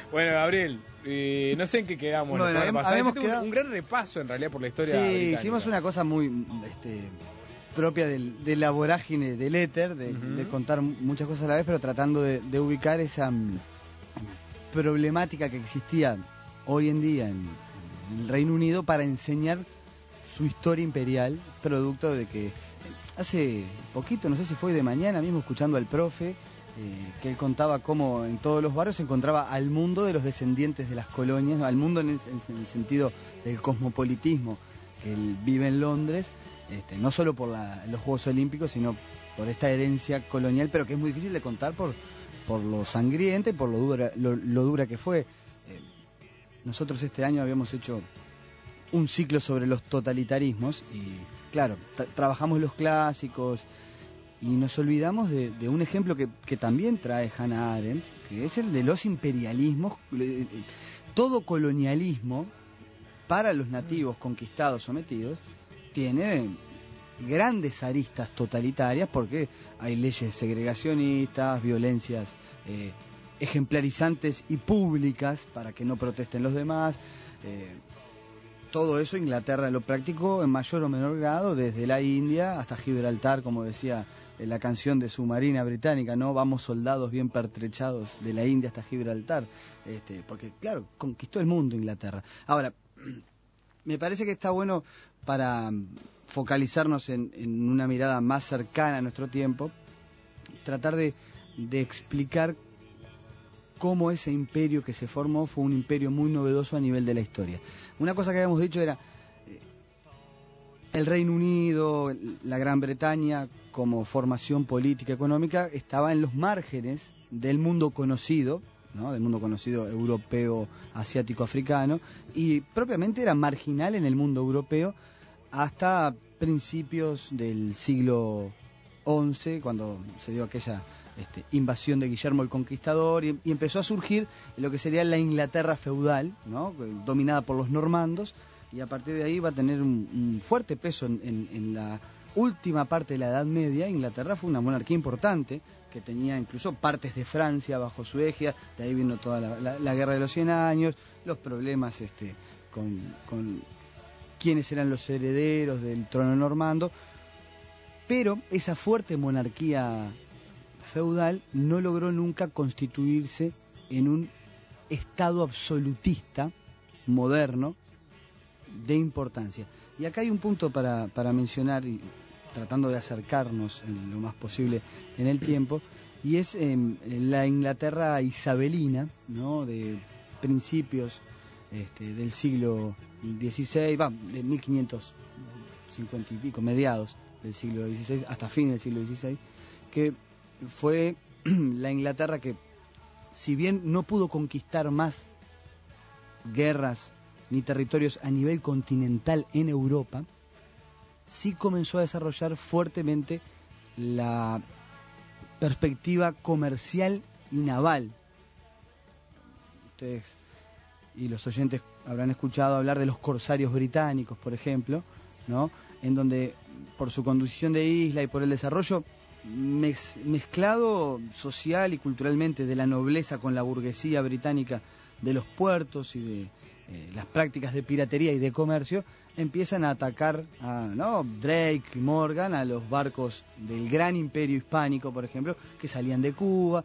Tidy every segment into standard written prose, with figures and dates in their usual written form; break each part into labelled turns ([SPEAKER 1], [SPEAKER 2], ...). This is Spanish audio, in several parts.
[SPEAKER 1] Bueno, Gabriel, no sé en qué quedamos.
[SPEAKER 2] Bueno,
[SPEAKER 1] la semana pasada.
[SPEAKER 2] quedado...
[SPEAKER 1] un gran repaso en realidad por la historia.
[SPEAKER 2] Sí,
[SPEAKER 1] británica.
[SPEAKER 2] hicimos una cosa muy propia de la vorágine del éter, de contar muchas cosas a la vez, pero tratando de ubicar esa problemática que existía hoy en día en el Reino Unido para enseñar su historia imperial, producto de que hace poquito, no sé si fue de mañana mismo, escuchando al profe, que él contaba cómo en todos los barrios se encontraba al mundo de los descendientes de las colonias, al mundo en el sentido del cosmopolitismo, que él vive en Londres, no solo por los Juegos Olímpicos, sino por esta herencia colonial, pero que es muy difícil de contar por lo sangrienta y por lo dura que fue. Nosotros este año habíamos hecho un ciclo sobre los totalitarismos y claro, trabajamos los clásicos y nos olvidamos de un ejemplo que también trae Hannah Arendt, que es el de los imperialismos. Todo colonialismo para los nativos conquistados, sometidos, tiene grandes aristas totalitarias porque hay leyes segregacionistas, violencias ejemplarizantes y públicas para que no protesten los demás. Todo eso Inglaterra lo practicó en mayor o menor grado, desde la India hasta Gibraltar, como decía la canción de su marina británica, ¿no? Vamos soldados bien pertrechados de la India hasta Gibraltar, porque claro, conquistó el mundo Inglaterra. Ahora, me parece que está bueno para focalizarnos en una mirada más cercana a nuestro tiempo, tratar de explicar cómo ese imperio que se formó fue un imperio muy novedoso a nivel de la historia. Una cosa que habíamos dicho era el Reino Unido, la Gran Bretaña, como formación política económica, estaba en los márgenes del mundo conocido, ¿no? Del mundo conocido europeo, asiático, africano, y propiamente era marginal en el mundo europeo hasta principios del siglo XI, cuando se dio aquella invasión de Guillermo el Conquistador y empezó a surgir lo que sería la Inglaterra feudal, ¿no? Dominada por los normandos, y a partir de ahí va a tener un fuerte peso en la última parte de la Edad Media. Inglaterra fue una monarquía importante que tenía incluso partes de Francia bajo su égida. De ahí vino toda la Guerra de los 100 años, los problemas con quiénes eran los herederos del trono normando, pero esa fuerte monarquía feudal no logró nunca constituirse en un estado absolutista moderno de importancia. Y acá hay un punto para mencionar, y tratando de acercarnos en lo más posible en el tiempo, y es la Inglaterra isabelina, ¿no? De principios del siglo XVI, de 1550 y pico, mediados del siglo XVI hasta fines del siglo XVI, que fue la Inglaterra que, si bien no pudo conquistar más guerras ni territorios a nivel continental en Europa, sí comenzó a desarrollar fuertemente la perspectiva comercial y naval. Ustedes y los oyentes habrán escuchado hablar de los corsarios británicos, por ejemplo, ¿no? En donde, por su condición de isla y por el desarrollo mezclado social y culturalmente de la nobleza con la burguesía británica de los puertos y de las prácticas de piratería y de comercio, empiezan a atacar a Drake y Morgan, a los barcos del gran imperio hispánico, por ejemplo, que salían de Cuba.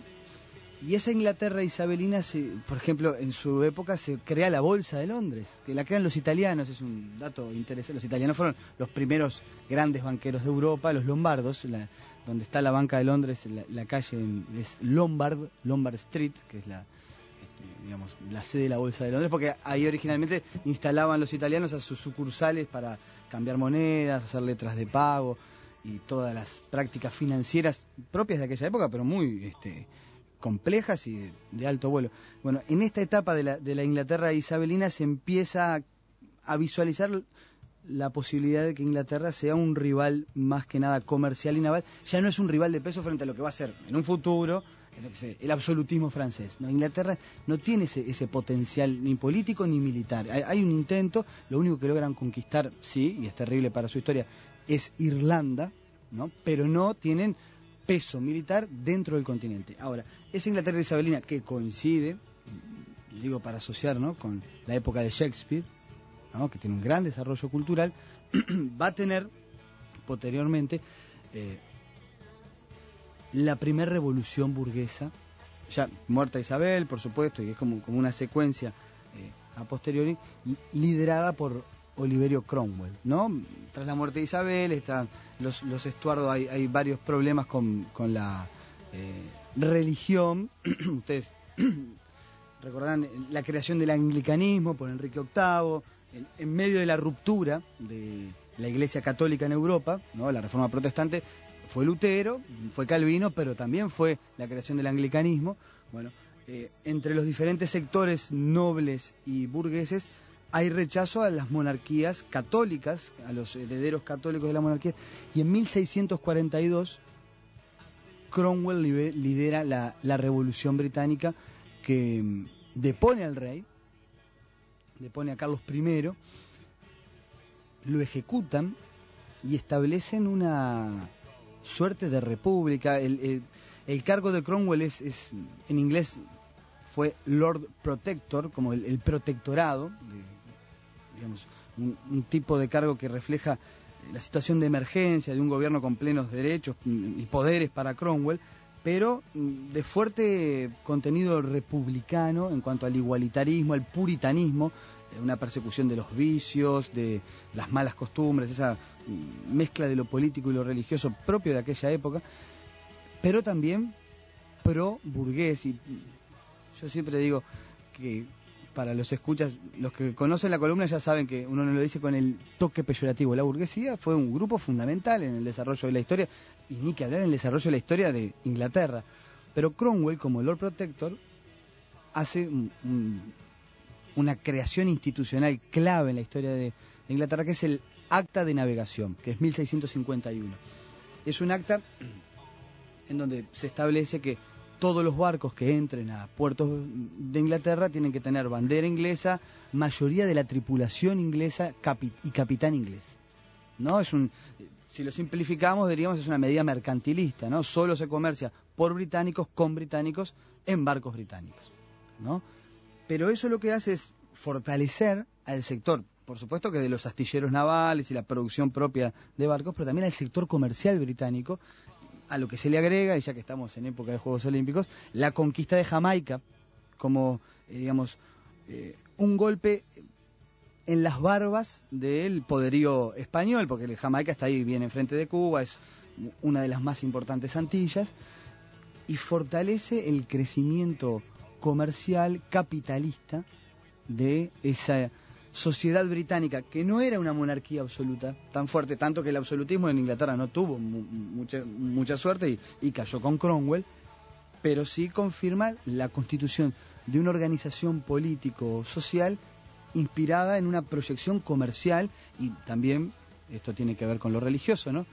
[SPEAKER 2] Y esa Inglaterra isabelina, por ejemplo, en su época se crea la Bolsa de Londres, que la crean los italianos, es un dato interesante. Los italianos fueron los primeros grandes banqueros de Europa, los lombardos. Donde está la Banca de Londres, la calle es Lombard Street, que es la sede de la Bolsa de Londres, porque ahí originalmente instalaban los italianos a sus sucursales para cambiar monedas, hacer letras de pago y todas las prácticas financieras propias de aquella época, pero muy complejas y de alto vuelo. Bueno, en esta etapa de la Inglaterra isabelina se empieza a visualizar la posibilidad de que Inglaterra sea un rival más que nada comercial y naval. Ya no es un rival de peso frente a lo que va a ser en un futuro el absolutismo francés, ¿no? Inglaterra no tiene ese potencial ni político ni militar. Hay un intento, lo único que logran conquistar, sí, y es terrible para su historia, es Irlanda, ¿no? Pero no tienen peso militar dentro del continente. Ahora, esa Inglaterra isabelina que coincide digo para asociar, ¿no?, con la época de Shakespeare, ¿no?, que tiene un gran desarrollo cultural, va a tener posteriormente la primera revolución burguesa, ya muerta Isabel, por supuesto, y es como una secuencia a posteriori, liderada por Oliverio Cromwell, ¿no? Tras la muerte de Isabel, están los Estuardo, hay varios problemas con la religión. Ustedes recordarán la creación del anglicanismo por Enrique VIII, en medio de la ruptura de la Iglesia Católica en Europa, ¿no?, la Reforma Protestante. Fue Lutero, fue Calvino, pero también fue la creación del anglicanismo. Bueno, entre los diferentes sectores nobles y burgueses hay rechazo a las monarquías católicas, a los herederos católicos de la monarquía, y en 1642 Cromwell lidera la Revolución Británica, que depone al rey, depone a Carlos I, lo ejecutan y establecen una suerte de república. El cargo de Cromwell es en inglés fue Lord Protector, como el protectorado, digamos, un tipo de cargo que refleja la situación de emergencia de un gobierno con plenos derechos y poderes para Cromwell, pero de fuerte contenido republicano en cuanto al igualitarismo, al puritanismo, una persecución de los vicios, de las malas costumbres, esa mezcla de lo político y lo religioso propio de aquella época, pero también pro burgués. Y yo siempre digo que para los escuchas, los que conocen la columna ya saben que uno no lo dice con el toque peyorativo. La burguesía fue un grupo fundamental en el desarrollo de la historia, y ni que hablar en el desarrollo de la historia de Inglaterra. Pero Cromwell, como Lord Protector, hace una creación institucional clave en la historia de Inglaterra, que es el Acta de Navegación, que es 1651. Es un acta en donde se establece que todos los barcos que entren a puertos de Inglaterra tienen que tener bandera inglesa, mayoría de la tripulación inglesa y capitán inglés, ¿no? Si lo simplificamos, diríamos, es una medida mercantilista, ¿no? Solo se comercia por británicos, con británicos, en barcos británicos, ¿no? Pero eso lo que hace es fortalecer al sector, por supuesto que de los astilleros navales y la producción propia de barcos, pero también al sector comercial británico, a lo que se le agrega, y ya que estamos en época de Juegos Olímpicos, la conquista de Jamaica como, un golpe en las barbas del poderío español, porque Jamaica está ahí bien enfrente de Cuba, es una de las más importantes Antillas, y fortalece el crecimiento comercial capitalista de esa sociedad británica, que no era una monarquía absoluta tan fuerte, tanto que el absolutismo en Inglaterra no tuvo mucha suerte y cayó con Cromwell, pero sí confirma la constitución de una organización político-social inspirada en una proyección comercial, y también, esto tiene que ver con lo religioso, ¿no?,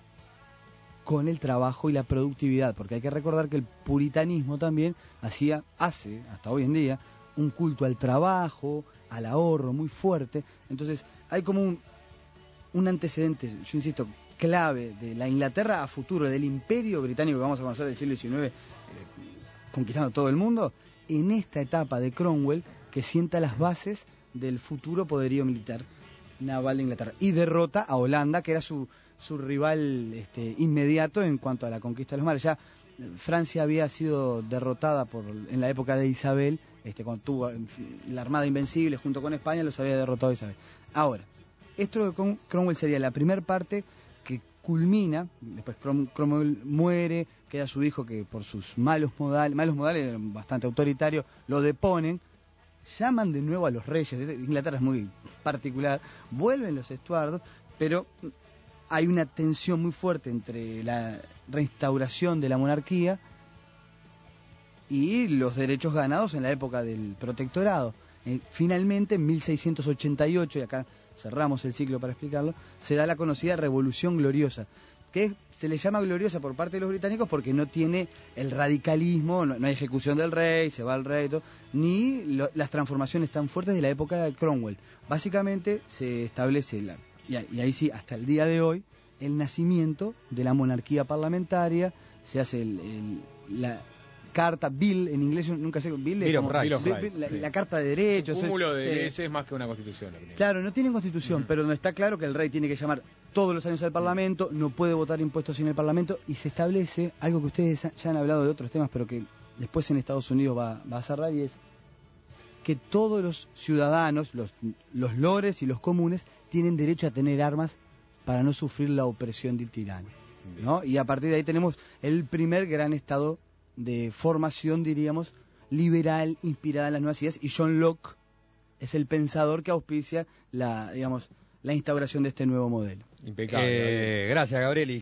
[SPEAKER 2] con el trabajo y la productividad, porque hay que recordar que el puritanismo también hace hasta hoy en día un culto al trabajo, al ahorro muy fuerte. Entonces hay como un antecedente, yo insisto, clave de la Inglaterra a futuro, del imperio británico que vamos a conocer del siglo XIX, conquistando todo el mundo, en esta etapa de Cromwell, que sienta las bases del futuro poderío militar naval de Inglaterra, y derrota a Holanda, que era su rival inmediato en cuanto a la conquista de los mares. Ya Francia había sido derrotada en la época de Isabel, cuando tuvo la Armada Invencible junto con España, los había derrotado Isabel. Ahora, esto de Cromwell sería la primera parte que culmina. Después Cromwell muere, queda su hijo que por sus malos modales, bastante autoritarios, lo deponen, llaman de nuevo a los reyes. Inglaterra es muy particular, vuelven los Estuardos, pero hay una tensión muy fuerte entre la reinstauración de la monarquía y los derechos ganados en la época del protectorado. Finalmente, en 1688, y acá cerramos el ciclo para explicarlo, se da la conocida Revolución Gloriosa, que se le llama gloriosa por parte de los británicos porque no tiene el radicalismo, no hay ejecución del rey, se va el rey y todo, ni las transformaciones tan fuertes de la época de Cromwell. Básicamente se establece, y ahí sí, hasta el día de hoy, el nacimiento de la monarquía parlamentaria. Se hace carta, bill, en inglés yo nunca sé, bill es como,
[SPEAKER 1] Bill of Rights,
[SPEAKER 2] la,
[SPEAKER 1] sí.
[SPEAKER 2] la carta de derechos.
[SPEAKER 1] Un cúmulo de
[SPEAKER 2] sí.
[SPEAKER 1] leyes es más que una constitución.
[SPEAKER 2] Claro, no tienen constitución, pero no está claro que el rey tiene que llamar todos los años al Parlamento, no puede votar impuestos sin el Parlamento, y se establece algo que ustedes ya han hablado de otros temas, pero que después en Estados Unidos va a cerrar, y es que todos los ciudadanos, los lores y los comunes, tienen derecho a tener armas para no sufrir la opresión del tirano, ¿no? Y a partir de ahí tenemos el primer gran estado de formación, diríamos, liberal, inspirada en las nuevas ideas, y John Locke es el pensador que auspicia la instauración de este nuevo modelo.
[SPEAKER 1] Impecable.
[SPEAKER 3] Gracias, Gabrieli.